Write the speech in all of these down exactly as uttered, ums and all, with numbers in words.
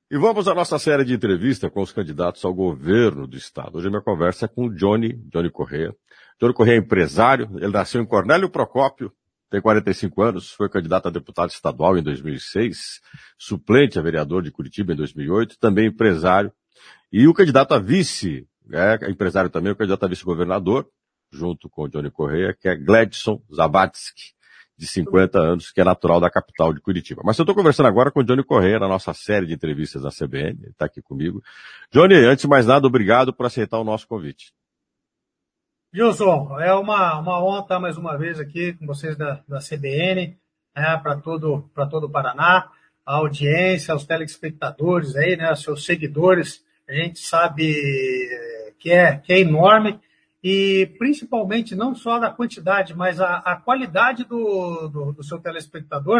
E vamos à nossa série de entrevista com os candidatos ao governo do estado. Hoje a minha conversa é com o Johnny, Johnny Correia. Johnny Correia é empresário, ele nasceu em Cornélio Procópio, tem quarenta e cinco anos, foi candidato a deputado estadual em dois mil e seis, suplente a vereador de Curitiba em dois mil e oito, também empresário. E o candidato a vice, é empresário também, o candidato a vice-governador, junto com o Johnny Correia, que é Gledson Zabatsky, de cinquenta anos, que é natural da capital de Curitiba. Mas eu estou conversando agora com o Johnny Correia, na nossa série de entrevistas na C B N, ele está aqui comigo. Johnny, antes de mais nada, obrigado por aceitar o nosso convite. Gilson, é uma, uma honra estar mais uma vez aqui com vocês da, da C B N, né, para todo, para todo o Paraná, a audiência, os telespectadores aí, né, seus seguidores, a gente sabe que é, que é enorme, e principalmente não só da quantidade, mas a, a qualidade do, do, do seu telespectador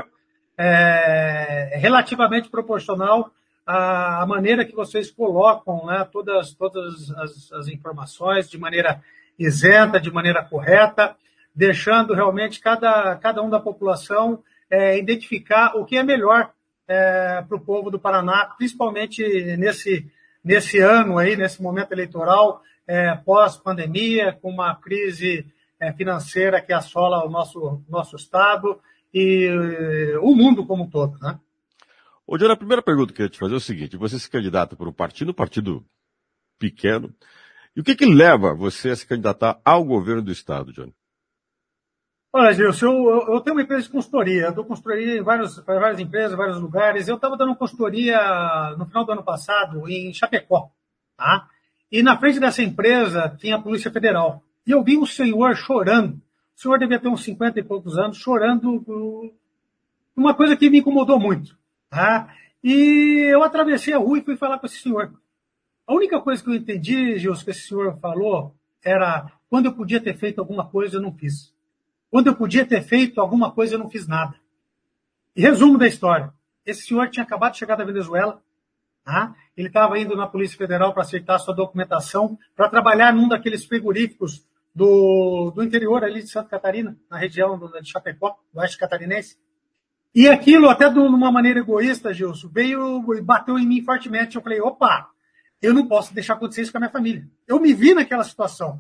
é relativamente proporcional à, à maneira que vocês colocam, né, todas, todas as, as informações de maneira isenta, de maneira correta, deixando realmente cada, cada um da população é, identificar o que é melhor é, para o povo do Paraná, principalmente nesse, nesse ano aí, nesse momento eleitoral, é, pós-pandemia, com uma crise é, financeira que assola o nosso, nosso estado e uh, o mundo como um todo, né? Ô, Johnny, a primeira pergunta que eu ia te fazer é o seguinte, você se candidata por um partido, um partido pequeno, e o que que leva você a se candidatar ao governo do estado, Johnny? Olha, Gilson, eu, eu tenho uma empresa de consultoria, eu dou consultoria em vários, para várias empresas, vários lugares. Eu estava dando consultoria no final do ano passado em Chapecó, tá? E na frente dessa empresa tinha a Polícia Federal. E eu vi um senhor chorando. O senhor devia ter uns cinquenta e poucos anos, chorando por uma coisa que me incomodou muito, tá? E eu atravessei a rua e fui falar com esse senhor. A única coisa que eu entendi, Gilson, que esse senhor falou era quando eu podia ter feito alguma coisa, eu não fiz. Quando eu podia ter feito alguma coisa, eu não fiz nada. E resumo da história. Esse senhor tinha acabado de chegar da Venezuela. Tá? Ele estava indo na Polícia Federal para aceitar sua documentação, para trabalhar num daqueles frigoríficos do, do interior ali de Santa Catarina, na região do, de Chapecó, do oeste catarinense. E aquilo, até de uma maneira egoísta, Gilson, veio e bateu em mim fortemente. Eu falei, opa, eu não posso deixar acontecer isso com a minha família. Eu me vi naquela situação.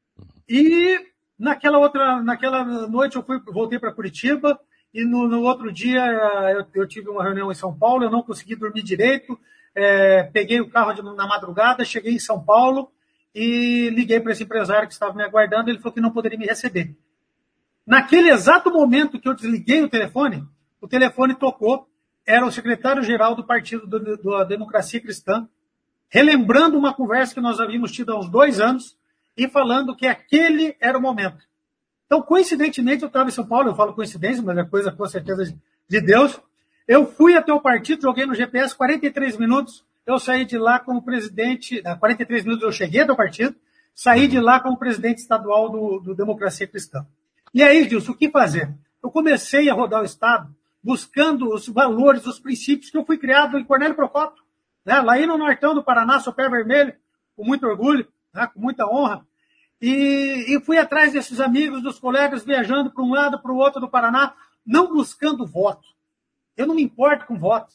E naquela outra, naquela noite eu fui, voltei para Curitiba e no, no outro dia eu, eu tive uma reunião em São Paulo, eu não consegui dormir direito, é, peguei o carro de, na madrugada, cheguei em São Paulo e liguei para esse empresário que estava me aguardando, ele falou que não poderia me receber. Naquele exato momento que eu desliguei o telefone, o telefone tocou, era o secretário-geral do Partido do, do, da Democracia Cristã, relembrando uma conversa que nós havíamos tido há uns dois anos, e falando que aquele era o momento. Então, coincidentemente, eu estava em São Paulo, eu falo coincidência, mas é coisa com certeza de Deus. Eu fui até o partido, joguei no G P S, quarenta e três minutos, eu saí de lá como presidente, quarenta e três minutos eu cheguei até o partido, saí de lá como presidente estadual do, do Democracia Cristã. E aí, Gilson, o que fazer? Eu comecei a rodar o Estado, buscando os valores, os princípios que eu fui criado em Cornélio Procópio, né? Lá aí no Nortão do Paraná, sou pé vermelho, com muito orgulho, né? Com muita honra. E, e fui atrás desses amigos, dos colegas, viajando para um lado, para o outro do Paraná, não buscando voto. Eu não me importo com voto.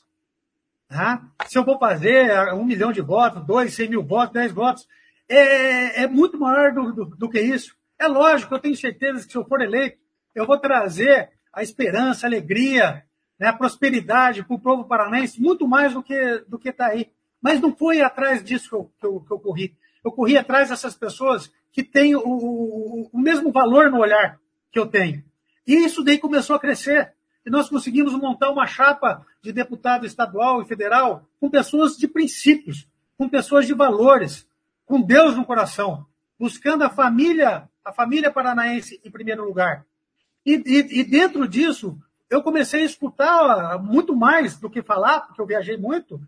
Tá? Se eu vou fazer um milhão de votos, dois, cem mil votos, dez votos, é, é muito maior do, do, do que isso. É lógico, eu tenho certeza que se eu for eleito, eu vou trazer a esperança, a alegria, né, a prosperidade para o povo paranaense, muito mais do que do que está aí. Mas não foi atrás disso que eu, que eu, que eu corri. Eu corri atrás dessas pessoas que têm o, o, o mesmo valor no olhar que eu tenho. E isso daí começou a crescer. E nós conseguimos montar uma chapa de deputado estadual e federal com pessoas de princípios, com pessoas de valores, com Deus no coração, buscando a família, a família paranaense em primeiro lugar. E, e, e dentro disso, eu comecei a escutar muito mais do que falar, porque eu viajei muito,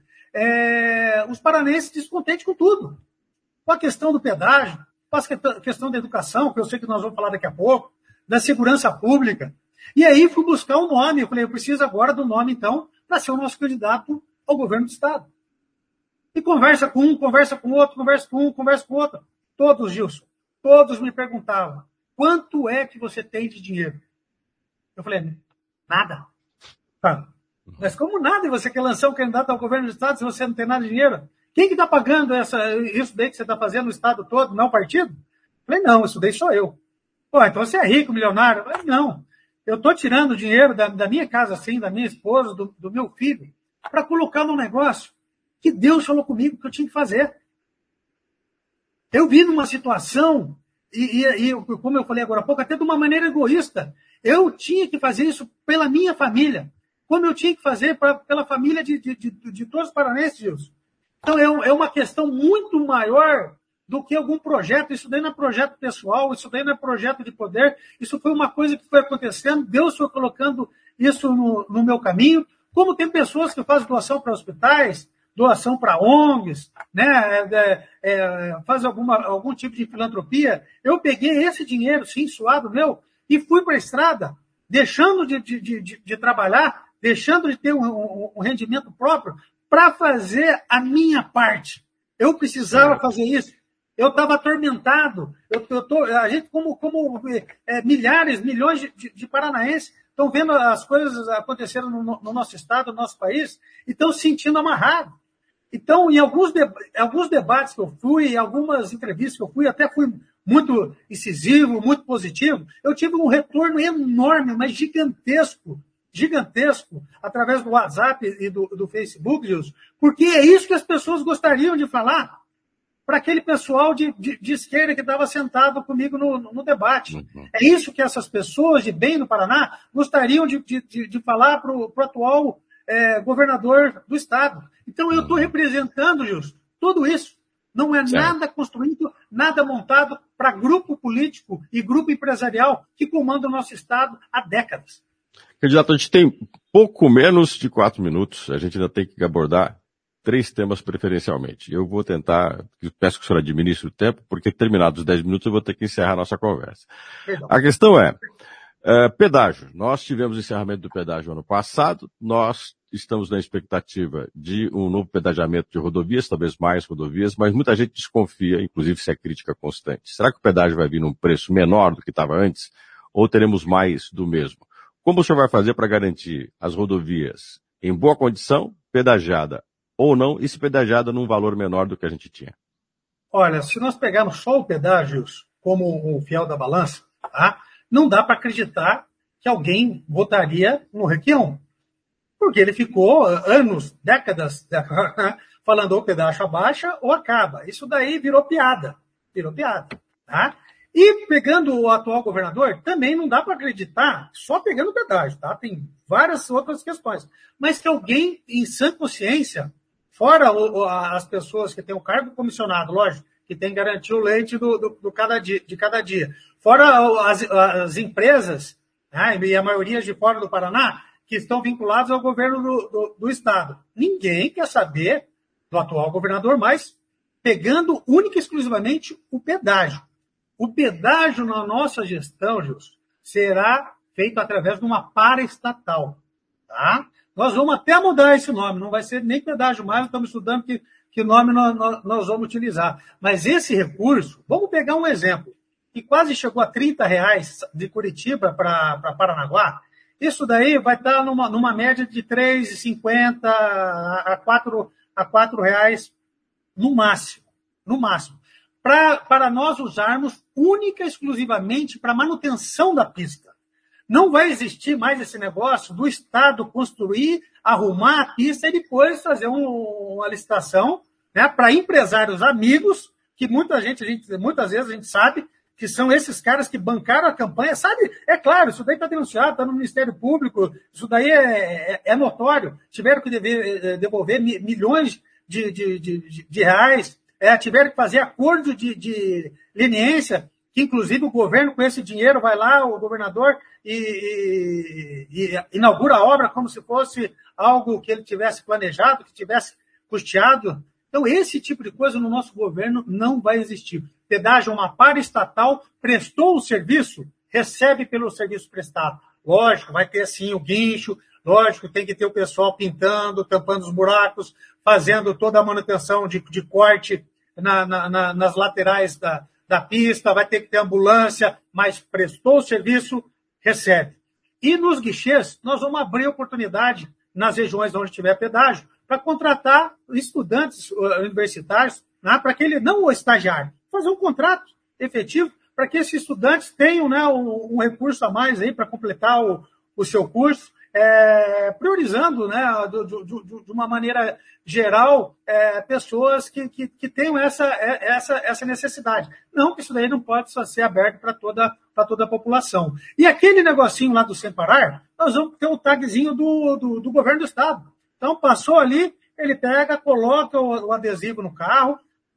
é, os paranaenses descontentes com tudo. Com a questão do pedágio, com a questão da educação, que eu sei que nós vamos falar daqui a pouco, da segurança pública. E aí fui buscar um nome. Eu falei, eu preciso agora do nome, então, para ser o nosso candidato ao governo do Estado. E conversa com um, conversa com outro, conversa com um, conversa com outro. Todos, Gilson, todos me perguntavam, quanto é que você tem de dinheiro? Eu falei, nada. Tá. Mas como nada, você quer lançar um candidato ao governo do Estado se você não tem nada de dinheiro? Quem que está pagando essa, isso daí que você está fazendo no Estado todo, não o partido? Falei, não, isso daí sou eu. Pô, então você é rico, milionário? Falei, não. Eu estou tirando dinheiro da, da minha casa, assim, da minha esposa, do, do meu filho, para colocar num negócio que Deus falou comigo que eu tinha que fazer. Eu vi numa situação, e, e, e como eu falei agora há pouco, até de uma maneira egoísta. Eu tinha que fazer isso pela minha família, como eu tinha que fazer pra, pela família de, de, de, de todos os paranenses, Gilson. Então, é, é uma questão muito maior do que algum projeto. Isso daí não é projeto pessoal, isso daí não é projeto de poder, isso foi uma coisa que foi acontecendo, Deus foi colocando isso no, no meu caminho, como tem pessoas que fazem doação para hospitais, doação para O N Gs, né, é, é, faz alguma, algum tipo de filantropia. Eu peguei esse dinheiro, sim, suado meu, e fui para a estrada, deixando de, de, de, de trabalhar, deixando de ter um, um, um rendimento próprio, para fazer a minha parte. Eu precisava fazer isso. Eu estava atormentado. Eu, eu tô, a gente, como, como é, milhares, milhões de, de, de paranaenses, estão vendo as coisas acontecendo no, no nosso estado, no nosso país, e estão se sentindo amarrados. Então, em alguns, de, alguns debates que eu fui, em algumas entrevistas que eu fui, até fui muito incisivo, muito positivo, eu tive um retorno enorme, mas gigantesco, gigantesco, através do WhatsApp e do, do Facebook, Gilson, porque é isso que as pessoas gostariam de falar para aquele pessoal de, de, de esquerda que estava sentado comigo no, no debate. Uhum. É isso que essas pessoas de bem do Paraná gostariam de, de, de falar para o atual é, governador do Estado. Então, eu estou uhum. representando, Gilson, tudo isso. Não é certo. Nada construído, nada montado para grupo político e grupo empresarial que comanda o nosso Estado há décadas. Candidato, a gente tem pouco menos de quatro minutos. A gente ainda tem que abordar três temas preferencialmente. Eu vou tentar, peço que o senhor administre o tempo, porque terminados os dez minutos eu vou ter que encerrar a nossa conversa. Perdão. A questão é, é, pedágio. Nós tivemos o encerramento do pedágio ano passado, nós estamos na expectativa de um novo pedagiamento de rodovias, talvez mais rodovias, mas muita gente desconfia, inclusive se é crítica constante. Será que o pedágio vai vir num preço menor do que estava antes, ou teremos mais do mesmo? Como o senhor vai fazer para garantir as rodovias em boa condição, pedagiada ou não, e se pedagiada num valor menor do que a gente tinha? Olha, se nós pegarmos só o pedágio como o fiel da balança, tá? Não dá para acreditar que alguém votaria no Requião. Porque ele ficou anos, décadas, falando ou pedágio abaixa ou acaba. Isso daí virou piada. Virou piada. Tá? E pegando o atual governador, também não dá para acreditar só pegando o pedágio. Tá? Tem várias outras questões. Mas que alguém, em sã consciência, fora o, as pessoas que têm o cargo comissionado, lógico, que tem que garantir o leite do, do, do cada dia, de cada dia, fora as, as empresas, né, e a maioria de fora do Paraná, que estão vinculados ao governo do, do, do Estado. Ninguém quer saber do atual governador, mas pegando única e exclusivamente o pedágio. O pedágio na nossa gestão, Gilson, será feito através de uma paraestatal. Tá? Nós vamos até mudar esse nome, não vai ser nem pedágio mais, estamos estudando que, que nome nós, nós, nós vamos utilizar. Mas esse recurso, vamos pegar um exemplo, que quase chegou a trinta reais de Curitiba para Paranaguá. Isso daí vai estar numa, numa média de três reais e cinquenta centavos a quatro reais no máximo. No máximo. Pra, para nós usarmos única e exclusivamente para manutenção da pista. Não vai existir mais esse negócio do Estado construir, arrumar a pista e depois fazer um, uma licitação, né, para empresários amigos, que muita gente, a gente, muitas vezes a gente sabe que são esses caras que bancaram a campanha, sabe? É claro, isso daí está denunciado, está no Ministério Público, isso daí é, é, é notório. Tiveram que dever, devolver milhões de, de, de, de reais, é, tiveram que fazer acordo de, de leniência, que inclusive o governo com esse dinheiro vai lá, o governador, e, e, e inaugura a obra como se fosse algo que ele tivesse planejado, que tivesse custeado. Então, esse tipo de coisa no nosso governo não vai existir. Pedágio é uma paraestatal, prestou o serviço, recebe pelo serviço prestado. Lógico, vai ter sim o guincho, lógico, tem que ter o pessoal pintando, tampando os buracos, fazendo toda a manutenção de, de corte na, na, na, nas laterais da, da pista, vai ter que ter ambulância, mas prestou o serviço, recebe. E nos guichês, nós vamos abrir oportunidade nas regiões onde tiver pedágio, para contratar estudantes universitários, né, para que ele, não o estagiário, fazer um contrato efetivo para que esses estudantes tenham, né, um, um recurso a mais aí para completar o, o seu curso, é, priorizando, né, do, do, do, de uma maneira geral, é, pessoas que, que, que tenham essa, essa, essa necessidade. Não que isso daí não pode só ser aberto para toda, para toda a população. E aquele negocinho lá do Sem Parar, nós vamos ter o tagzinho do, do, do governo do estado. Então, passou ali, ele pega, coloca o, o adesivo no carro,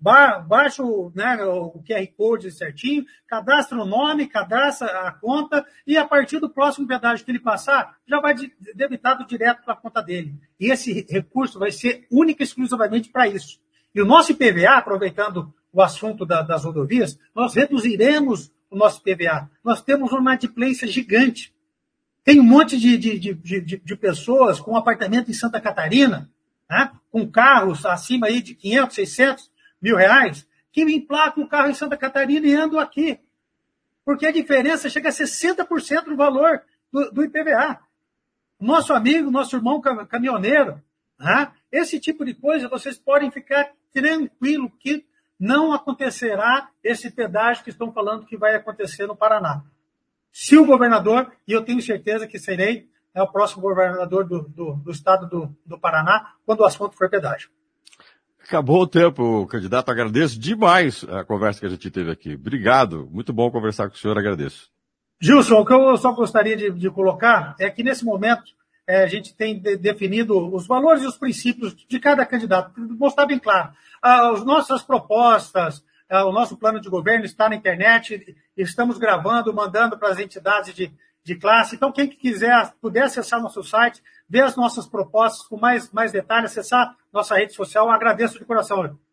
baixa o, né, o Q R Code certinho, cadastra o nome, cadastra a conta, e a partir do próximo pedágio que ele passar, já vai debitado direto para a conta dele. E esse recurso vai ser único e exclusivamente para isso. E o nosso I P V A, aproveitando o assunto da, das rodovias, nós reduziremos o nosso I P V A. Nós temos uma inadimplência gigante. Tem um monte de, de, de, de, de pessoas com apartamento em Santa Catarina, né, com carros acima aí de quinhentos, seiscentos mil reais, que emplacam o carro em Santa Catarina e andam aqui. Porque a diferença chega a sessenta por cento do valor do, do I P V A. Nosso amigo, nosso irmão caminhoneiro, né? Esse tipo de coisa, vocês podem ficar tranquilo que não acontecerá esse pedágio que estão falando que vai acontecer no Paraná. Se o governador, e eu tenho certeza que serei, é o próximo governador do, do, do estado do, do Paraná, quando o assunto for pedágio. Acabou o tempo, candidato. Agradeço demais a conversa que a gente teve aqui. Obrigado. Muito bom conversar com o senhor. Agradeço. Gilson, o que eu só gostaria de, de colocar é que, nesse momento, é, a gente tem de, definido os valores e os princípios de cada candidato. Mostrar bem claro. As nossas propostas, o nosso plano de governo está na internet, estamos gravando, mandando para as entidades de, de classe. Então, quem quiser, puder acessar nosso site, ver as nossas propostas com mais, mais detalhes, acessar nossa rede social, eu agradeço de coração.